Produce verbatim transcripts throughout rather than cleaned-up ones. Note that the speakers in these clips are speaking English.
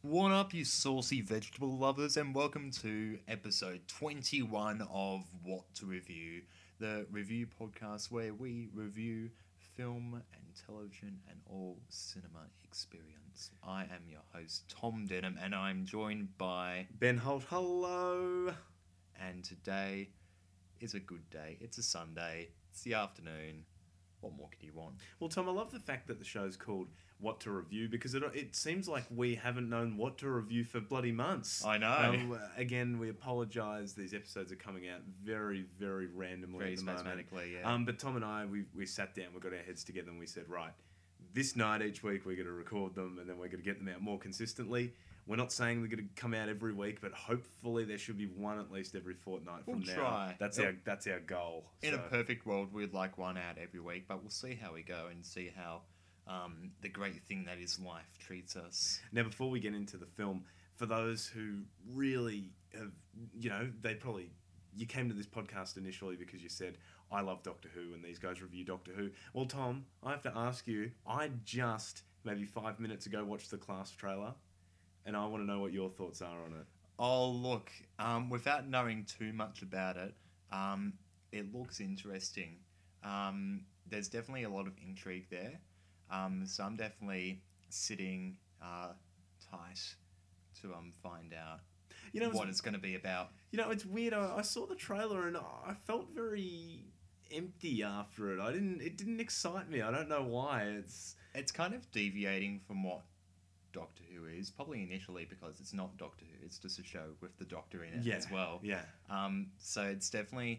What up, you saucy vegetable lovers, and welcome to episode twenty-one of What to Review, the review podcast where we review film and television and all cinema experience. I am your host, Tom Denham, and I'm joined by Ben Holt. Hello. And today is a good day. It's a Sunday. It's the afternoon. What more could you want? Well, Tom, I love the fact that the show's called What to Review because it it seems like we haven't known what to review for bloody months. I know. Um, again, we apologise. These episodes are coming out very, very randomly Very at the moment. spasmodically, yeah. Um, but Tom and I, we we sat down, we got our heads together, and we said, right, this night each week we're going to record them, and then we're going to get them out more consistently. We're not saying they're going to come out every week, but hopefully there should be one at least every fortnight from We'll now. try. That's Yep. our that's our goal. In So- a perfect world, we'd like one out every week, but we'll see how we go and see how um, the great thing that is life treats us. Now, before we get into the film, for those who really have, you know, they probably, you came to this podcast initially because you said, I love Doctor Who and these guys review Doctor Who. Well, Tom, I have to ask you, I just, maybe five minutes ago, watched the Class trailer, and I want to know what your thoughts are on it. Oh, look, um, without knowing too much about it, um, it looks interesting. Um, there's definitely a lot of intrigue there. Um, so I'm definitely sitting uh, tight to um, find out You know, what it's, it's going to be about. you know, it's weird. I, I saw the trailer and I felt very empty after it. I didn't, it didn't excite me. I don't know why. It's, It's kind of deviating from what Doctor Who is, probably initially because it's not Doctor Who, it's just a show with the Doctor in it yeah, as well. Yeah. Um, so it's definitely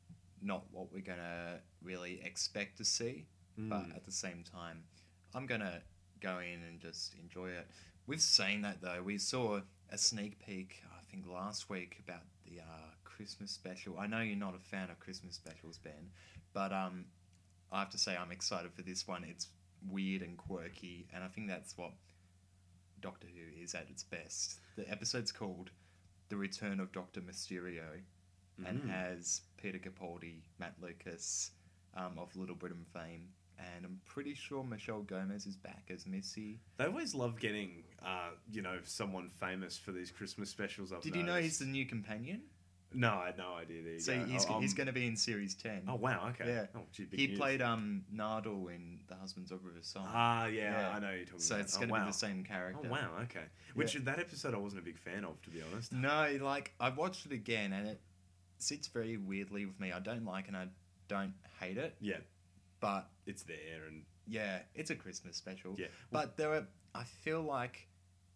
not what we're going to really expect to see, Mm. but at the same time, I'm going to go in and just enjoy it. With saying that though, we saw a sneak peek, I think last week, about the uh, Christmas special. I know you're not a fan of Christmas specials, Ben, but um, I have to say I'm excited for this one. It's weird and quirky, and I think that's what Doctor Who is at its best. The episode's called The Return of Doctor Mysterio and Mm. has Peter Capaldi, Matt Lucas um, of Little Britain fame, and I'm pretty sure Michelle Gomez is back as Missy. They always love getting, uh, you know, someone famous for these Christmas specials. I've Did you know he's noticed. the new companion? No, I had no idea. There you So go. he's, Oh, he's um, going to be in series ten. Oh wow, okay. Yeah. Oh, gee, big He news. played um, Nardole in The Husbands of River Song. Ah, yeah, Yeah. I know you're talking so about. it's Oh, going to wow. be the same character. Oh wow, okay. Which that episode I wasn't a big fan of, to be honest. No, like, I watched it again and it sits very weirdly with me. I don't like and I don't hate it, Yeah, but it's there, and yeah, it's a Christmas special. yeah, But there are, I feel like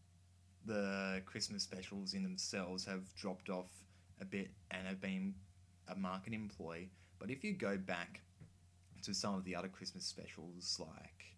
the Christmas specials in themselves have dropped off a bit and have been a marketing ploy. But if you go back to some of the other Christmas specials, like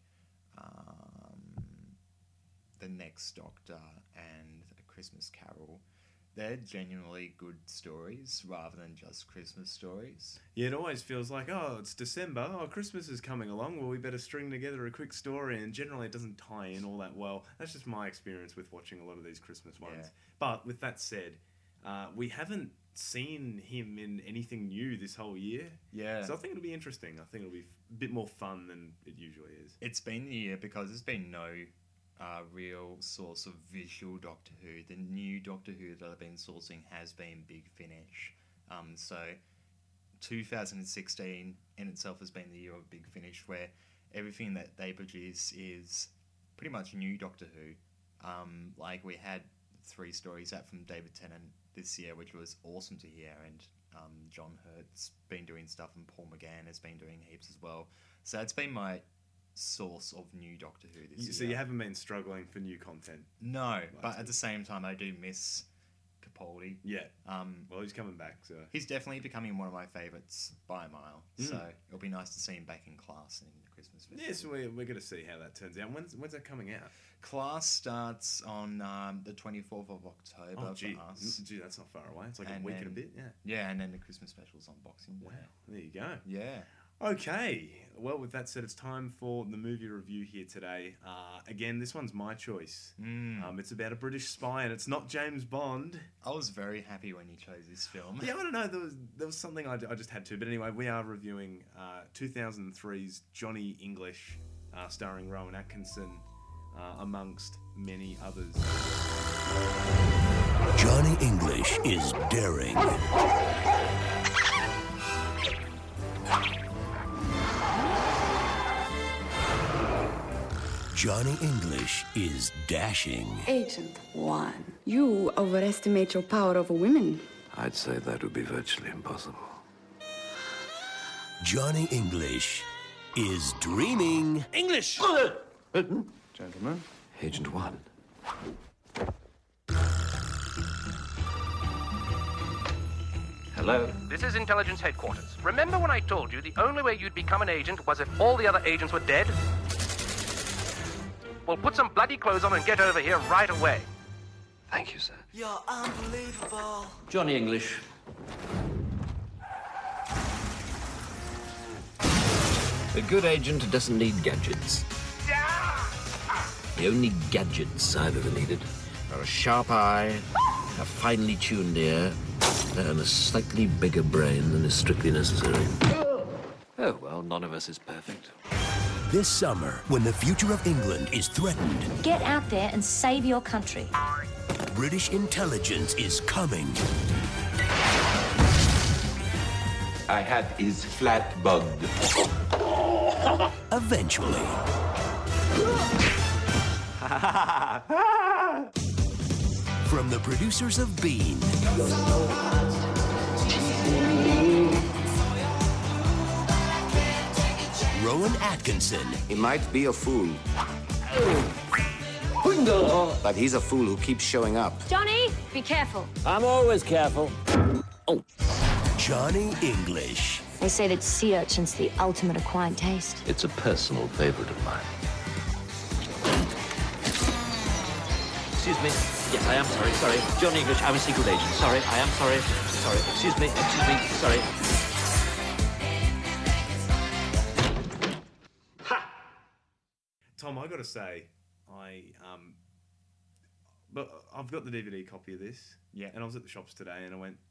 um, The Next Doctor and A Christmas Carol, they're genuinely good stories rather than just Christmas stories. yeah. It always feels like, oh, it's December. Oh, Christmas is coming along. Well, we better string together a quick story, and generally it doesn't tie in all that well. That's just my experience with watching a lot of these Christmas ones. Yeah. But with that said, uh, we haven't seen him in anything new this whole year. Yeah. So I think it'll be interesting. I think it'll be a bit more fun than it usually is. It's been a year because there's been no uh, real source of visual Doctor Who. The new Doctor Who that I've been sourcing has been Big Finish. Um, so two thousand sixteen in itself has been the year of Big Finish, where everything that they produce is pretty much new Doctor Who. Um, like we had three stories out from David Tennant this year, which was awesome to hear, and um, John Hurt's been doing stuff, and Paul McGann has been doing heaps as well. So it's been my source of new Doctor Who this year. So you haven't been struggling for new content? No, but Last at the same time, I do miss Capaldi. Yeah. Um, Well, he's coming back, so... he's definitely becoming one of my favourites by a mile. Mm. So it'll be nice to see him back in class in the Christmas festival. Yeah, so we're, we're going to see how that turns out. When's, when's that coming out? Class starts on um, the twenty-fourth of October Oh, gee. for us. Gee, that's not far away. It's like And a week and a then- bit, yeah. Yeah, and then the Christmas special's on Boxing Day. Wow, there you go. Yeah. Okay, well, with that said, it's time for the movie review here today. Uh, again, this one's my choice. Mm. Um, it's about a British spy, and it's not James Bond. I was very happy when you chose this film. Yeah, I don't know. There was there was something I, I just had to. But anyway, we are reviewing uh, two thousand three's Johnny English, uh, starring Rowan Atkinson, uh, amongst many others. Johnny English is daring. Johnny English is dashing. Agent One, you overestimate your power over women. I'd say that would be virtually impossible. Johnny English is dreaming. English! Gentlemen. Agent One. Hello? This is Intelligence Headquarters. Remember when I told you the only way you'd become an agent was if all the other agents were dead? Well, put some bloody clothes on and get over here right away. Thank you, sir. You're unbelievable. Johnny English. A good agent doesn't need gadgets. The only gadgets I've ever needed are a sharp eye, a finely tuned ear, and a slightly bigger brain than is strictly necessary. Oh, well, none of us is perfect. This summer, when the future of England is threatened, get out there and save your country. British intelligence is coming. I had his flat bugged. Eventually. From the producers of Bean. Rowan Atkinson. He might be a fool. But he's a fool who keeps showing up. Johnny, be careful. I'm always careful. Oh. Johnny English. They say that sea urchin's the ultimate acquired taste. It's a personal favorite of mine. Excuse me. Yes, I am sorry. Sorry. Johnny English, I'm a secret agent. Sorry, I am sorry. Sorry. Excuse me. Excuse me. Sorry. Tom, I got to say, I um, but I've got the D V D copy of this. Yeah. And I was at the shops today, and I went,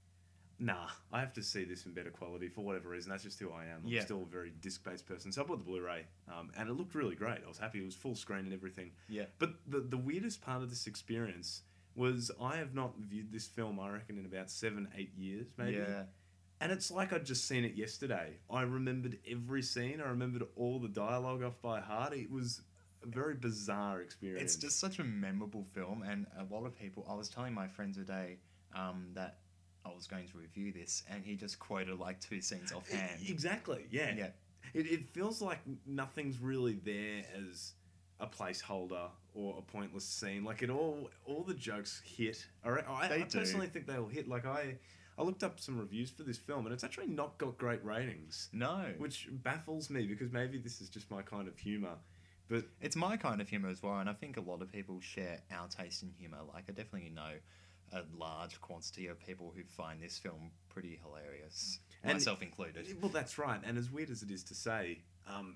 nah, I have to see this in better quality for whatever reason. That's just who I am. I'm Yeah. still a very disc-based person. So I bought the Blu-ray, um, and it looked really great. I was happy. It was full screen and everything. Yeah. But the the weirdest part of this experience was I have not viewed this film, I reckon, in about seven, eight years, maybe. Yeah. And it's like I'd just seen it yesterday. I remembered every scene. I remembered all the dialogue off by heart. It was a very bizarre experience. It's just such a memorable film, and a lot of people. I was telling my friend today um, that I was going to review this, and he just quoted like two scenes offhand. Exactly. Yeah. Yeah. It, it feels like nothing's really there as a placeholder or a pointless scene. Like it all, all the jokes hit. I, I, They I do. personally think they'll hit. Like I, I looked up some reviews for this film, and it's actually not got great ratings. No. Which baffles me because maybe this is just my kind of humour. But It's my kind of humour as well, and I think a lot of people share our taste in humour. Like, I definitely know a large quantity of people who find this film pretty hilarious, And- myself included. Well, that's right. And as weird as it is to say, um,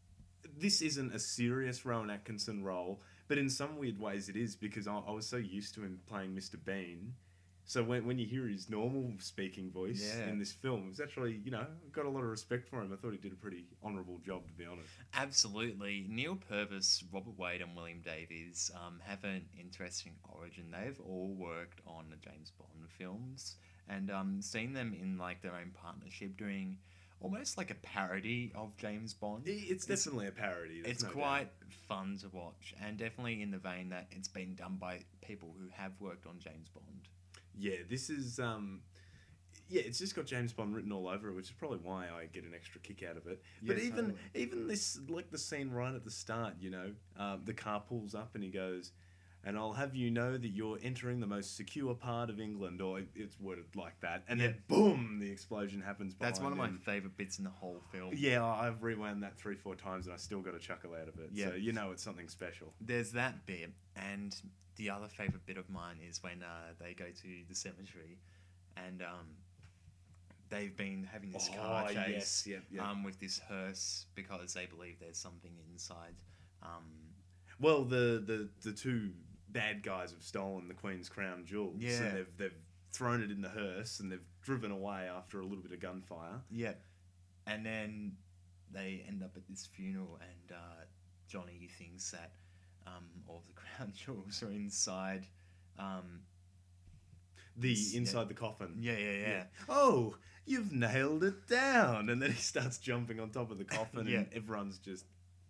this isn't a serious Rowan Atkinson role, but in some weird ways it is because I, I was so used to him playing Mister Bean. So when when you hear his normal speaking voice Yeah. in this film, it's actually, you know, I've got a lot of respect for him. I thought he did a pretty honourable job, to be honest. Absolutely. Neil Purvis, Robert Wade, and William Davies um, have an interesting origin. They've all worked on the James Bond films, and um, seen them in like their own partnership doing almost like a parody of James Bond. It's definitely a parody. there's It's no quite fun to watch, and definitely in the vein that it's been done by people who have worked on James Bond. Yeah, this is um yeah, it's just got James Bond written all over it, which is probably why I get an extra kick out of it. But Yeah, even totally. even this, like the scene right at the start, you know, um, the car pulls up and he goes, "And I'll have you know that you're entering the most secure part of England," or it's worded like that, and then boom, the explosion happens. That's one of my behind him. favourite bits in the whole film. Yeah, I've rewound that three, four times, and I still got a chuckle out of it. Yeah. So you know it's something special. There's that bit, and the other favourite bit of mine is when uh, they go to the cemetery, and um, they've been having this car Oh, chase yes, yep, yep. Um, with this hearse because they believe there's something inside. Um, Well, the, the, the two bad guys have stolen the Queen's crown jewels, Yeah. and they've they've thrown it in the hearse, and they've driven away after a little bit of gunfire. yeah, and then they end up at this funeral, and uh, Johnny thinks that um, all of the crown jewels are inside. Um, The It's- inside yeah. the coffin. Yeah, yeah, yeah. Oh, you've nailed it down. And then he starts jumping on top of the coffin Yeah. and everyone's just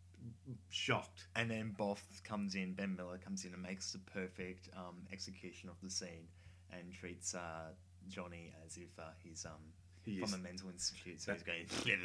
shocked. And then Boff comes in, Ben Miller comes in and makes the perfect um, execution of the scene and treats uh, Johnny as if uh, he's um, He from is- a mental institute. So That- he's going,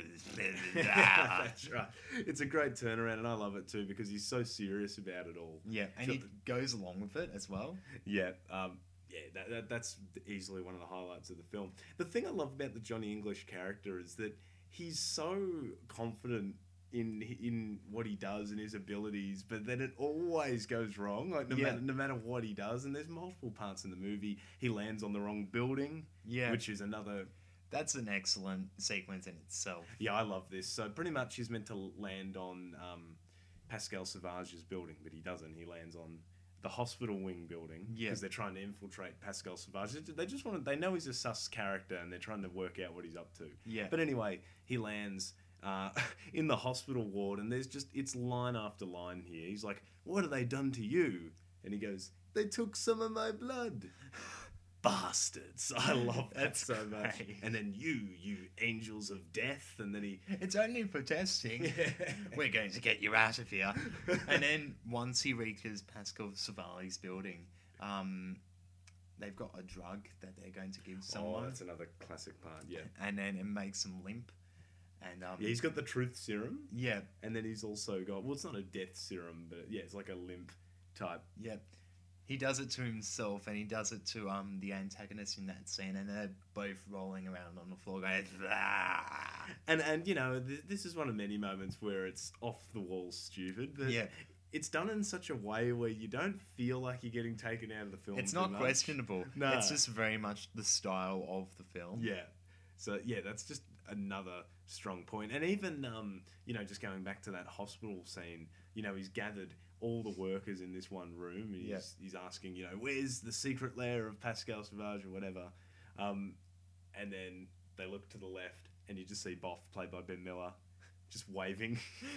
"Ah." That's right. It's a great turnaround, and I love it too because he's so serious about it all. Yeah, and So- he goes along with it as well. Yeah, um, yeah, that, that, that's easily one of the highlights of the film. The thing I love about the Johnny English character is that he's so confident in in what he does and his abilities, but then it always goes wrong. Like no Yeah. matter no matter what he does, and there's multiple parts in the movie he lands on the wrong building. Yeah. which is another. That's an excellent sequence in itself. Yeah, I love this. So pretty much he's meant to land on um, Pascal Sauvage's building, but he doesn't. He lands on the hospital wing building because Yeah. they're trying to infiltrate Pascal Sauvage. They just want to, they know he's a sus character and they're trying to work out what he's up to. Yeah. But anyway, he lands uh, in the hospital ward and there's just, it's line after line here. He's like, what have they done to you? And he goes, they took some of my blood. Bastards. I love that That's so much. great. And then you, you angels of death. And then he, It's only for testing. We're going to get you out of here. And then once he reaches Pascal Savali's building, um, they've got a drug that they're going to give someone. oh, that's another classic part. Yeah. And then it makes him limp. And um, Yeah, he's got the truth serum. yeah, And then he's also got, well, it's not a death serum, but yeah, it's like a limp type. yeah. He does it to himself, and he does it to um the antagonist in that scene, and they're both rolling around on the floor going, "Ah!" And, and you know, th- this is one of many moments where it's off the wall stupid, but Yeah. it's done in such a way where you don't feel like you're getting taken out of the film. It's too not much. questionable. No. It's just very much the style of the film. Yeah. So yeah, that's just another strong point. And even um, you know, just going back to that hospital scene, you know, he's gathered all the workers in this one room and he's, Yeah. he's asking, you know, where's the secret lair of Pascal Sauvage or whatever. Um, and then they look to the left and you just see Boff, played by Ben Miller, just waving.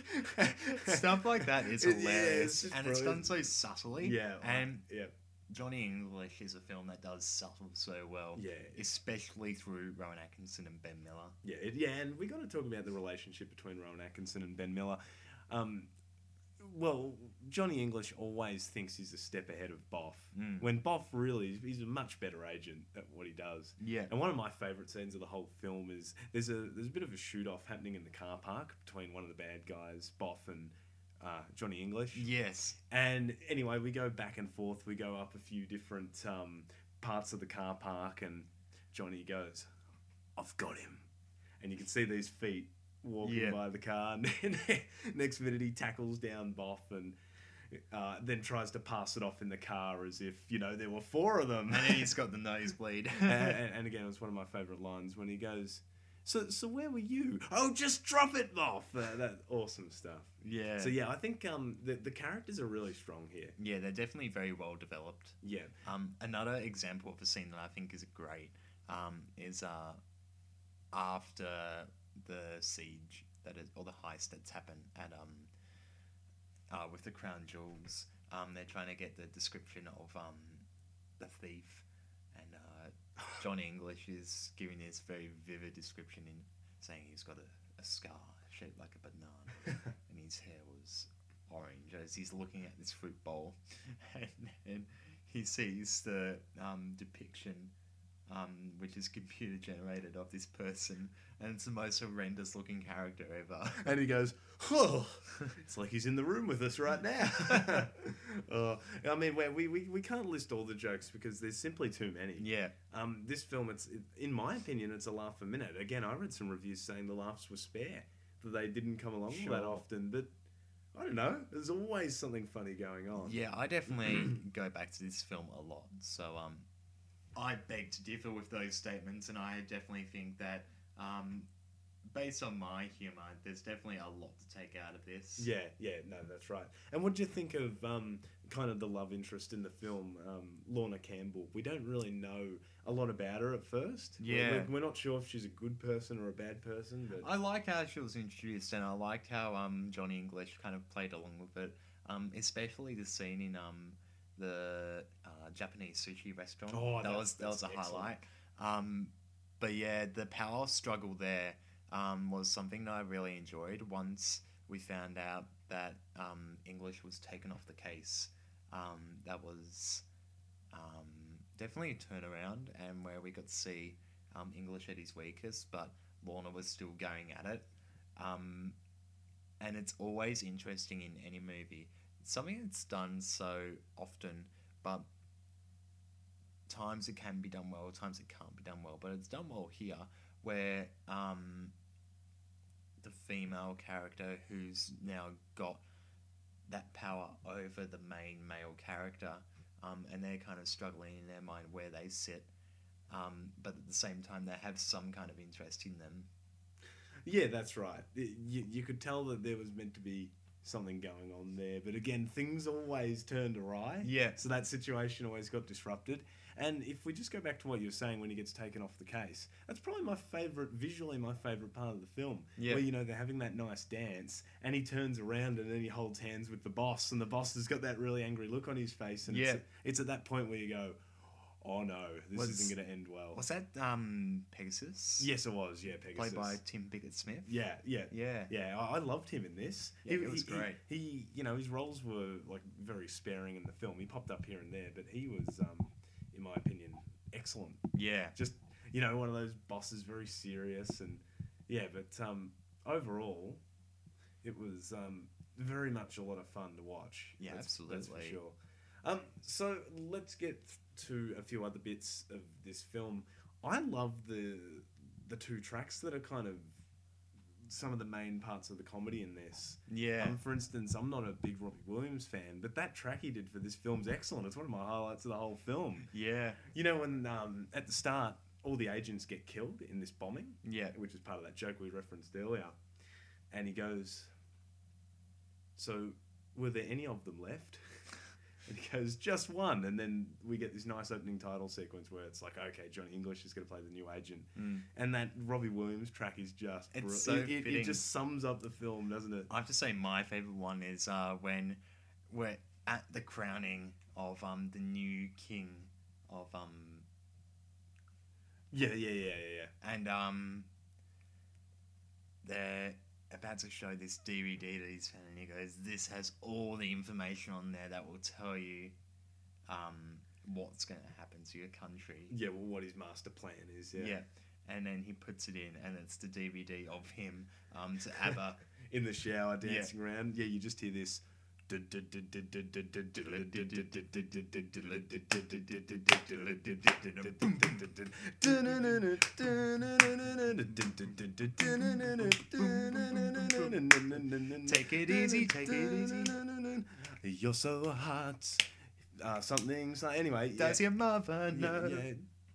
Stuff like that is It- yeah, hilarious, it's just and it's done brilliant. so subtly. Yeah, and yeah. Johnny English is a film that does subtle so well. Yeah. especially through Rowan Atkinson and Ben Miller. Yeah, it, yeah, and we got to talk about the relationship between Rowan Atkinson and Ben Miller. Um, well, Johnny English always thinks he's a step ahead of Boff, Mm. when Boff really he's a much better agent at what he does. Yeah. And one of my favourite scenes of the whole film is there's a there's a bit of a shoot off happening in the car park between one of the bad guys, Boff, and uh, Johnny English. Yes. And anyway, we go back and forth. We go up a few different um, parts of the car park, and Johnny goes, "I've got him," and you can see these feet walking Yeah. by the car. And then next minute, he tackles down Boff and uh, then tries to pass it off in the car as if you know there were four of them. And then he's got the nosebleed. and, and, and again, it's one of my favourite lines when he goes, "So, so where were you? Oh, just drop it, Boff." Uh, that awesome stuff. Yeah. So yeah, I think um, the the characters are really strong here. Yeah, they're definitely very well developed. Yeah. Um, another example of a scene that I think is great um, is uh, after the siege that is, or the heist that's happened at um, uh, with the crown jewels. Um, they're trying to get the description of um, the thief, and uh, Johnny English is giving this very vivid description in saying he's got a, a scar shaped like a banana, and his hair was orange as he's looking at this fruit bowl, and then he sees the um, depiction, um, which is computer generated, of this person, and it's the most horrendous looking character ever. And he goes, "Oh, it's like he's in the room with us right now." uh, I mean, we, we we can't list all the jokes because there's simply too many. Yeah. Um, this film, it's it, in my opinion, it's a laugh a minute. Again, I read some reviews saying the laughs were spare, that they didn't come along Sure. that often. But I don't know. There's always something funny going on. Yeah, I definitely go back to this film a lot. So um, I beg to differ with those statements, and I definitely think that um, based on my humour, there's definitely a lot to take out of this. Yeah, yeah, no, that's right. And what do you think of um, kind of the love interest in the film, um, Lorna Campbell? We don't really know a lot about her at first. Yeah. We're, we're not sure if she's a good person or a bad person, but I liked how she was introduced, and I liked how um, Johnny English kind of played along with it. Um, especially the scene in um the uh, Japanese sushi restaurant. Oh, that that's- was that was a that's highlight. Um, but yeah, the power struggle there um, was something that I really enjoyed. Once we found out that um, English was taken off the case, um, that was um, definitely a turnaround, and where we got to see um, English at his weakest, but Lorna was still going at it. Um, and it's always interesting in any movie. It's something that's done so often, but times it can be done well, times it can't be done well. But it's done well here, where um, the female character who's now got that power over the main male character, um, and they're kind of struggling in their mind where they sit, um, but at the same time they have some kind of interest in them. Yeah, that's right. It- you, you could tell that there was meant to be something going on there, but again, things always turned awry. Yeah. So that situation always got disrupted. And if we just go back to what you were saying when he gets taken off the case, that's probably my favourite, visually my favourite part of the film. Yeah. Where, you know, they're having that nice dance, and he turns around and then he holds hands with the boss, and the boss has got that really angry look on his face, and Yeah. it's, it's at that point where you go, oh no, this Was- isn't going to end well. Was that um, Pegasus? Yes, it was, yeah, Pegasus. Played by Tim Pickett-Smith? Yeah, yeah, Yeah. yeah. I, I loved him in this. Yeah, it was great. He, he, you know, his roles were like very sparing in the film. He popped up here and there, but he was, um, in my opinion, excellent. Yeah. Just, you know, one of those bosses, very serious, and yeah. But um, overall, it was um, very much a lot of fun to watch. Yeah, that's, That's for absolutely. sure. Um, so let's get to a few other bits of this film. I love the the two tracks that are kind of some of the main parts of the comedy in this. Yeah. Um, for instance, I'm not a big Robbie Williams fan, but that track he did for this film's excellent. It's one of my highlights of the whole film. Yeah. You know, when um, at the start, all the agents get killed in this bombing. Yeah. Which is part of that joke we referenced earlier. And he goes, so were there any of them left? And he goes, just one. And then we get this nice opening title sequence where it's like, okay, Johnny English is going to play the new agent. Mm. And that Robbie Williams track is just... It's br- so it, it, fitting. it just sums up the film, doesn't it? I have to say my favourite one is uh, when we're at the crowning of um, the new king of... Um, Yeah, yeah, yeah, yeah, yeah. and um, they're about to show this D V D that he's found, and he goes, this has all the information on there that will tell you um, what's going to happen to your country. Yeah, well, what his master plan is, yeah. Yeah. And then he puts it in, and it's the D V D of him um, to ABBA. In the shower, Yeah. dancing around. Yeah, you just hear this... Take it easy, take it easy. You're so hot. Uh, something, so anyway. Does yeah. your mother know? Yeah,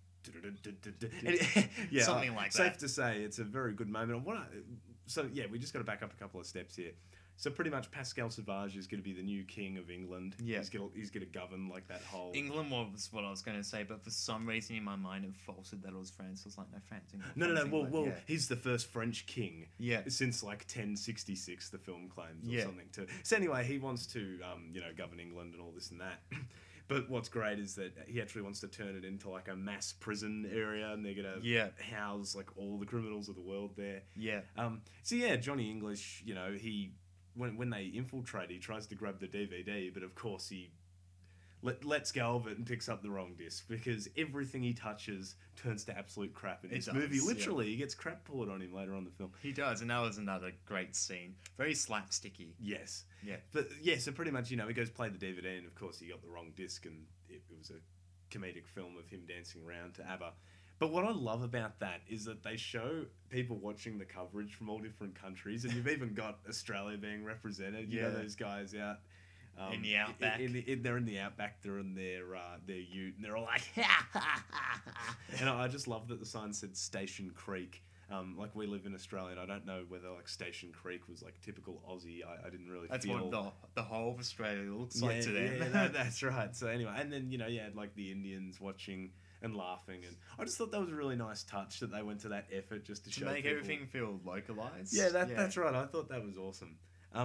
yeah. yeah, Something uh, like safe that. to say, it's a very good moment. And What I, so yeah, we just got to back up a couple of steps here. So pretty much Pascal Sauvage is going to be the new king of England. Yeah. he's going to he's going to govern like that whole. England was what I was going to say, but for some reason in my mind it faltered that it was France. I was like, no, France, England. No, no, no. France, Well, England. well, yeah. he's the first French king. Yeah. Since like ten sixty-six, the film claims, or Yeah. something. To so anyway, he wants to, um, you know, govern England and all this and that. But what's great is that he actually wants to turn it into like a mass prison area, and they're gonna Yeah. house like all the criminals of the world there. Yeah. Um. So yeah, Johnny English, you know, he when when they infiltrate, he tries to grab the D V D, but of course he let, lets go of it and picks up the wrong disc because everything he touches turns to absolute crap in It this does, movie. yeah. Literally, he gets crap poured on him later on in the film. He does, and that was another great scene. Very slapsticky. Yes. Yeah. But yeah, so pretty much, you know, he goes play the D V D, and of course he got the wrong disc, and it, it was a comedic film of him dancing around to ABBA. But what I love about that is that they show people watching the coverage from all different countries, and you've even got Australia being represented. You know, Yeah. those guys out um, In the outback. In, in, in, they're in the outback. They're in their uh, their ute, and they're all like, ha, ha, ha, ha. And I I just love that the sign said Station Creek. Um, like we live in Australia, and I don't know whether like Station Creek was like typical Aussie. I, I didn't really That's feel. what the, the whole of Australia looks like to them. Yeah, that, that's right. So anyway, and then you know, you had like the Indians watching and laughing, and I just thought that was a really nice touch that they went to that effort just to, to show make people. everything feel localized. Yeah, that, that's right. I thought that was awesome. Um,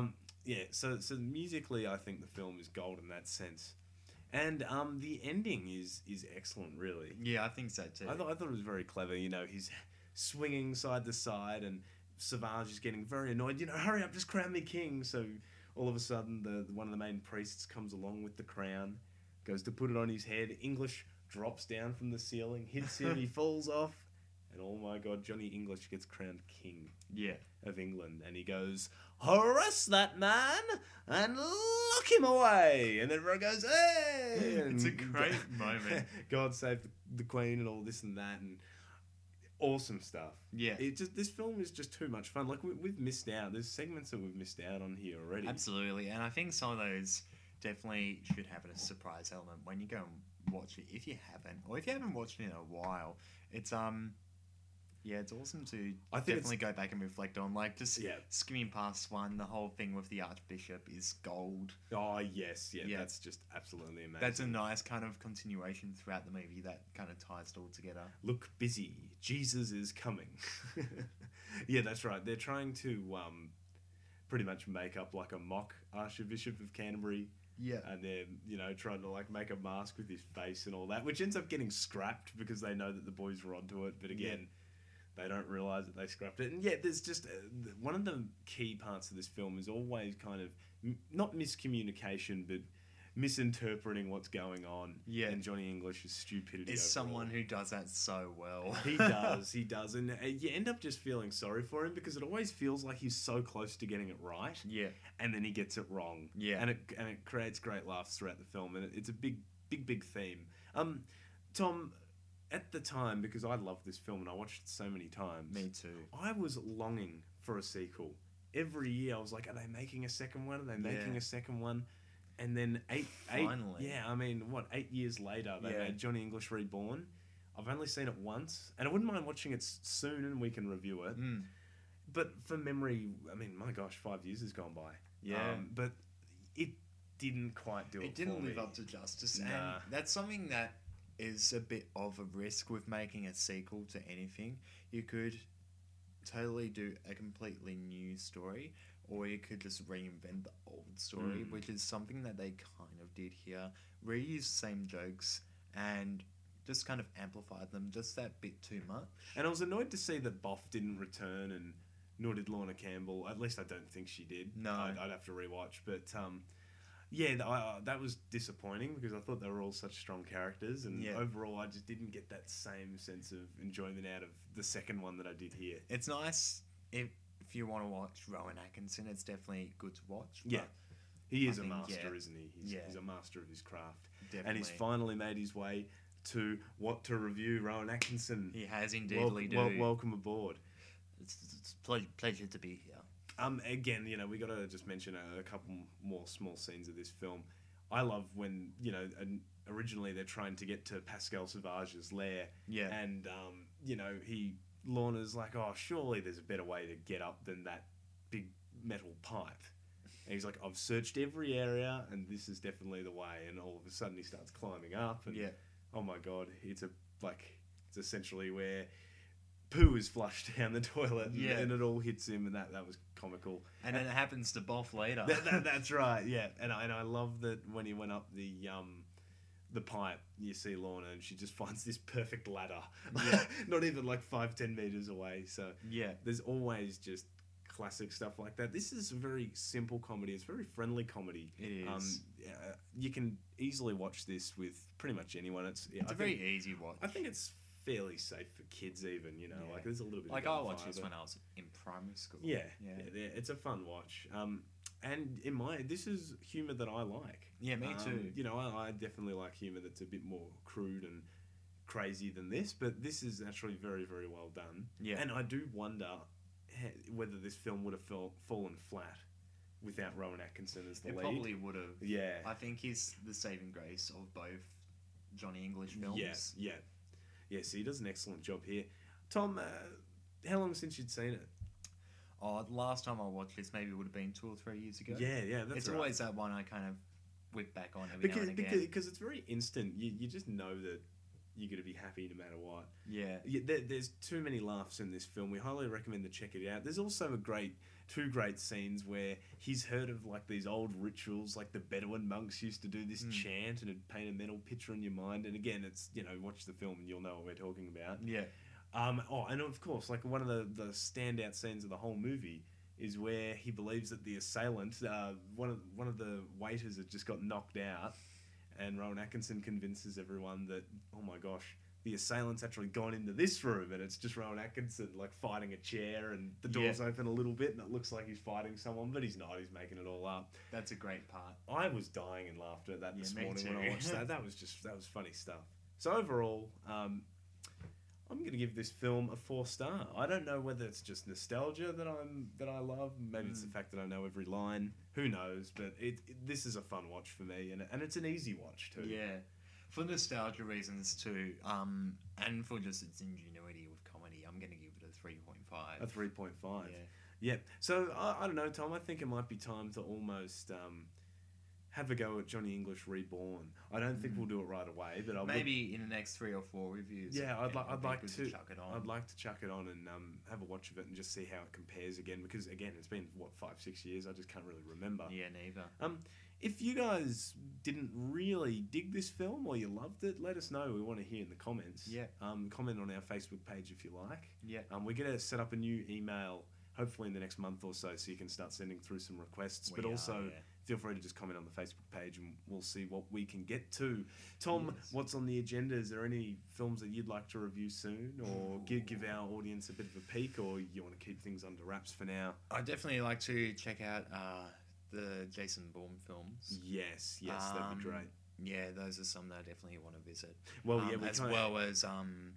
yeah, so so musically, I think the film is gold in that sense, and um, the ending is is excellent. Really, Yeah, I think so too. I thought I thought it was very clever. You know, he's swinging side to side, and Savage is getting very annoyed. You know, hurry up, just crown me king. So all of a sudden, the one of the main priests comes along with the crown, goes to put it on his head. English drops down from the ceiling, hits him, he falls off, and oh my god, Johnny English gets crowned king Yeah. of England, and he goes, "Arrest that man and lock him away," and then everyone goes, "Hey!" It's a And great moment. God save the, the Queen and all this and that, and awesome stuff. Yeah. It just this film is just too much fun. Like we, we've missed out. There's segments that we've missed out on here already. Absolutely, and I think some of those definitely should have a surprise element when you go and watch it. If you haven't, or if you haven't watched it in a while, it's um, yeah, it's awesome to I think definitely go back and reflect on. Like just Yeah. skimming past one, the whole thing with the Archbishop is gold. Oh yes, yeah, Yeah. that's just absolutely amazing. That's a nice kind of continuation throughout the movie that kind of ties it all together. Look busy, Jesus is coming. Yeah, that's right. They're trying to um, pretty much make up like a mock Archbishop of Canterbury. Yeah. And they're, you know, trying to like make a mask with his face and all that, which ends up getting scrapped because they know that the boys were onto it. But again, they don't realise that they scrapped it. And yeah, there's just uh, th- one of the key parts of this film is always kind of m- not miscommunication, but misinterpreting what's going on. Yeah. And Johnny English's stupidity. Is overall. someone who does that so well. He does, he does, and uh, you end up just feeling sorry for him because it always feels like he's so close to getting it right, Yeah. and then he gets it wrong, Yeah. and it and it creates great laughs throughout the film, and it, it's a big, big, big theme. Um, Tom, at the time, because I love this film and I watched it so many times, Me too. I was longing for a sequel. Every year, I was like, "Are they making a second one? Are they making Yeah. a second one?" And then eight, eight, Finally. yeah, I mean, what, eight years later, they Yeah. made Johnny English Reborn. I've only seen it once, and I wouldn't mind watching it s- soon, and we can review it. Mm. But for memory, I mean, my gosh, five years has gone by. Yeah. Um, but it didn't quite do it. It didn't for live me. up to justice, Nah. and that's something that is a bit of a risk with making a sequel to anything. You could totally do a completely new story, or you could just reinvent the old story, Mm. which is something that they kind of did here. Reuse the same jokes and just kind of amplified them just that bit too much. And I was annoyed to see that Boff didn't return, and nor did Lorna Campbell. At least I don't think she did. No. I'd, I'd have to rewatch. But um, yeah, th- I, that was disappointing because I thought they were all such strong characters, and Yeah. overall, I just didn't get that same sense of enjoyment out of the second one that I did here. It's nice if if you want to watch Rowan Atkinson. It's definitely good to watch. Yeah. but He is I a think, master, yeah. isn't he? He's, Yeah. he's a master of his craft. Definitely. And he's finally made his way to what to review. Rowan Atkinson. He has indeedly Wel- wel- do. welcome aboard. It's, it's a ple- pleasure to be here. Um, again, you know, we got to just mention a, a couple more small scenes of this film. I love when, you know, an, originally they're trying to get to Pascal Sauvage's lair. Yeah. And, um, you know, he, Lorna's like, oh, surely there's a better way to get up than that big metal pipe. And he's like, I've searched every area, and this is definitely the way. And all of a sudden, he starts climbing up, and Yeah. oh my god, it's a like it's essentially where poo is flushed down the toilet, and, Yeah. and it all hits him, and that that was comical. And then it happens to Boff later. That, that, that's right, yeah. And I, and I love that when he went up the um the pipe, you see Lorna, and she just finds this perfect ladder, Yeah. not even like five ten meters away. So Yeah. there's always just classic stuff like that. This is a very simple comedy. It's a very friendly comedy. It is. Um, yeah, you can easily watch this with pretty much anyone. It's yeah, It's I a very think- easy watch. I think it's fairly safe for kids, even. You know, Yeah. like there's a little bit. Like of I watched this gunfire, when but- I was in primary school. Yeah, Yeah. yeah, yeah, it's a fun watch. Um, and in my this is humor that I like. Yeah, me Um, too. You know, I, I definitely like humor that's a bit more crude and crazy than this, but this is actually very, very well done. Yeah. And I do wonder he- whether this film would have fell, fallen flat without Rowan Atkinson as the It lead. probably would have. Yeah. I think he's the saving grace of both Johnny English films. Yeah, yeah, yeah. So he does an excellent job here. Tom, uh, how long since you'd seen it? Oh, the last time I watched this maybe would have been two or three years ago. Yeah, yeah, that's It's right. always that one I kind of whip back on every Because now and again. because because it's very instant. You you just know that you're going to be happy no matter what. Yeah. yeah there, there's too many laughs in this film. We highly recommend to check it out. There's also a great two great scenes where he's heard of like these old rituals, like the Bedouin monks used to do this Mm. chant and it'd paint a mental picture in your mind. And again, it's, you know, watch the film and you'll know what we're talking about. Yeah. Um, oh, and of course, like one of the, the standout scenes of the whole movie is where he believes that the assailant, uh, one of one of the waiters, had just got knocked out, and Rowan Atkinson convinces everyone that, oh my gosh, the assailant's actually gone into this room, and it's just Rowan Atkinson like fighting a chair, and the door's Yeah. open a little bit, and it looks like he's fighting someone, but he's not. He's making it all up. That's a great part. I was dying in laughter at that Yeah, this me morning when I too. watched that. That was just that was funny stuff. So overall, um, I'm going to give this film a four star. I don't know whether it's just nostalgia that I'm that I love. Maybe it's the Mm. fact that I know every line. Who knows? But it, it this is a fun watch for me, and and it's an easy watch too. Yeah, for nostalgia reasons too, um, and for just its ingenuity with comedy, I'm going to give it a three point five. A three point five. Yeah. Yeah. So I, I don't know, Tom. I think it might be time to almost um, have a go at Johnny English Reborn. I don't think Mm. we'll do it right away, but I would- Maybe in the next three or four reviews. Yeah, I'd, it like would I'd be like good to, chuck it on. I'd like to chuck it on and um, have a watch of it and just see how it compares again. Because again, it's been what five, six years. I just can't really remember. Yeah, neither. Um, if you guys didn't really dig this film or you loved it, let us know. We want to hear in the comments. Yeah. Um, comment on our Facebook page if you like. Yeah. Um, we're gonna set up a new email hopefully in the next month or so, so you can start sending through some requests. We but are, also. yeah. Feel free to just comment on the Facebook page and we'll see what we can get to. Tom, Yes. what's on the agenda? Is there any films that you'd like to review soon or give, give our audience a bit of a peek, or you want to keep things under wraps for now? I'd definitely like to check out uh, the Jason Bourne films. Yes, yes, that'd Um, be great. Yeah, those are some that I definitely want to visit. Well, Um, yeah, we as kinda- well as um,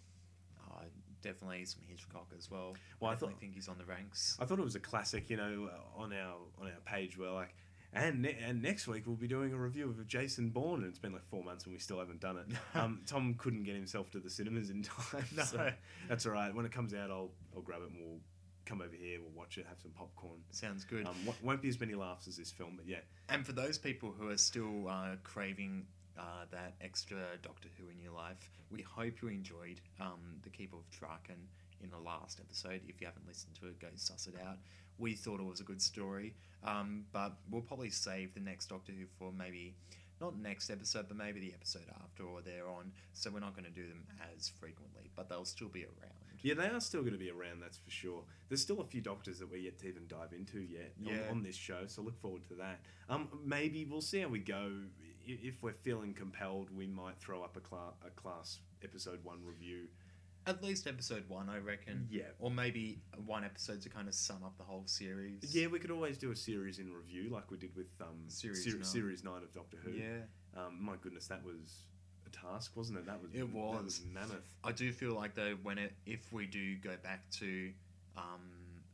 uh, definitely some Hitchcock as well. Well, I I definitely thought- think he's on the ranks. I thought it was a classic, you know, uh, on our on our page. We're like, and ne- and next week we'll be doing a review of Jason Bourne, and it's been like four months and we still haven't done it. Um, Tom couldn't get himself to the cinemas in time, No. so that's all right. When it comes out, I'll I'll grab it and we'll come over here. We'll watch it, have some popcorn. Sounds good. Um, w- won't be as many laughs as this film, but yeah. And for those people who are still uh, craving uh, that extra Doctor Who in your life, we hope you enjoyed um, The Keeper of Draken in the last episode. If you haven't listened to it, go suss it out. We thought it was a good story, um, but we'll probably save the next Doctor Who for maybe, not next episode, but maybe the episode after or thereon. So we're not going to do them as frequently, but they'll still be around. Yeah, they are still going to be around, that's for sure. There's still a few Doctors that we're yet to even dive into yet Yeah. on, on this show, so look forward to that. Um, maybe we'll see how we go. I- If we're feeling compelled, we might throw up a, cla- a class episode one review. At least episode one, I reckon. Yeah. Or maybe one episode to kind of sum up the whole series. Yeah, we could always do a series in review like we did with um, Series ser- nine. series nine of Doctor Who. Yeah. Um, my goodness, that was a task, wasn't it? That was It was. That was mammoth. I do feel like though when it if we do go back to um,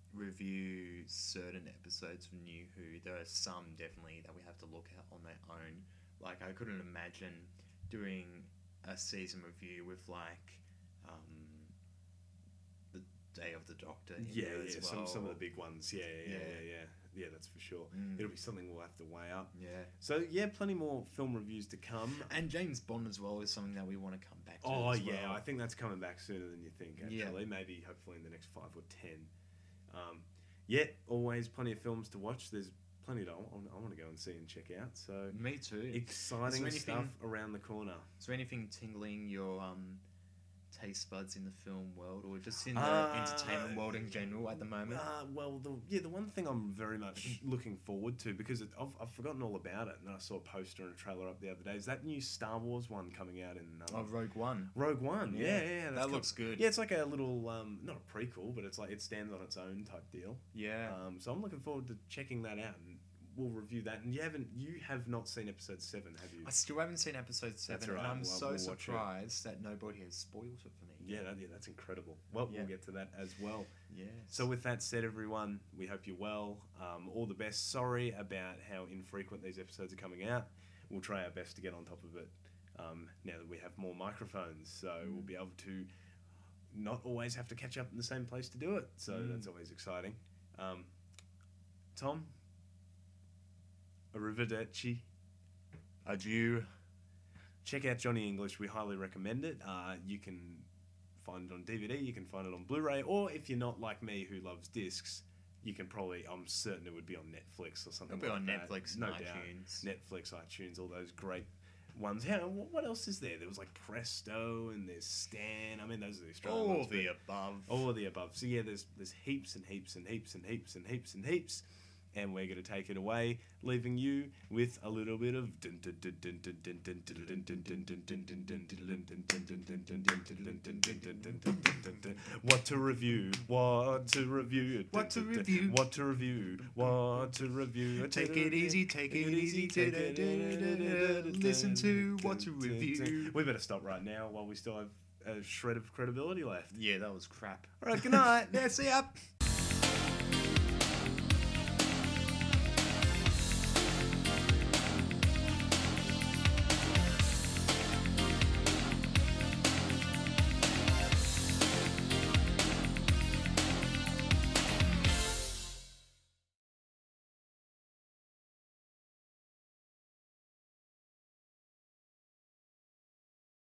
review certain episodes of New Who, there are some definitely that we have to look at on their own. Like I couldn't imagine doing a season review with like um, the Day of the Doctor. In Yeah, there yeah, as some well. some of the big ones. Yeah, yeah, yeah, Yeah. yeah. Yeah, yeah that's for sure. Mm. It'll be something we'll have to weigh up. Yeah. So yeah, plenty more film reviews to come. And James Bond as well is something that we want to come back to. Oh as yeah, well. I think that's coming back sooner than you think. Yeah. Actually, maybe hopefully in the next five or ten. Um, yeah, always plenty of films to watch. There's plenty that I want, I want to go and see and check out. So Me too. exciting Is there stuff anything- around the corner. Is there anything tingling your um, taste buds in the film world, or just in the Uh, entertainment world in general at the moment? Uh, well, the, yeah, the one thing I'm very much looking forward to, because it, I've, I've forgotten all about it, and then I saw a poster and a trailer up the other day, is that new Star Wars one coming out in... Um, Oh, Rogue One. Rogue One, yeah, Yeah, yeah. yeah that that's looks cool. good. Yeah, it's like a little, um, not a prequel, but it's like it stands on its own type deal. Yeah. Um, so I'm looking forward to checking that out, and we'll review that. And you haven't, you have not seen episode seven, have you? I still haven't seen episode seven, all right, and I'm we'll- so we'll watch it. surprised that nobody has spoiled it for me. Yeah, that, yeah, that's incredible. Well, Yeah. we'll get to that as well. Yes. So with that said, everyone, we hope you're well. Um, all the best. Sorry about how infrequent these episodes are coming out. We'll try our best to get on top of it um, now that we have more microphones. So we'll be able to not always have to catch up in the same place to do it. So Mm. that's always exciting. Um, Tom, arrivederci. Adieu. check out Johnny English. We highly recommend it. Uh, you can find it on D V D. You can find it on Blu-ray. Or if you're not like me who loves discs, you can probably, I'm certain it would be on Netflix or something It'll be like on that. Netflix, no iTunes. doubt. Netflix, iTunes, all those great ones. Yeah, what else is there? There was like Presto and there's Stan. I mean, those are the Australian All ones. of the but- above. All of the above. So yeah, there's there's heaps and heaps and heaps and heaps and heaps and heaps. And we're going to take it away, leaving you with a little bit of what to review, what to review, What to review, what to review, what to review. Take it easy, take it easy, listen to what to review. We better stop right now while we still have a shred of credibility left. Yeah, that was crap. All right, good night. Yeah, see ya.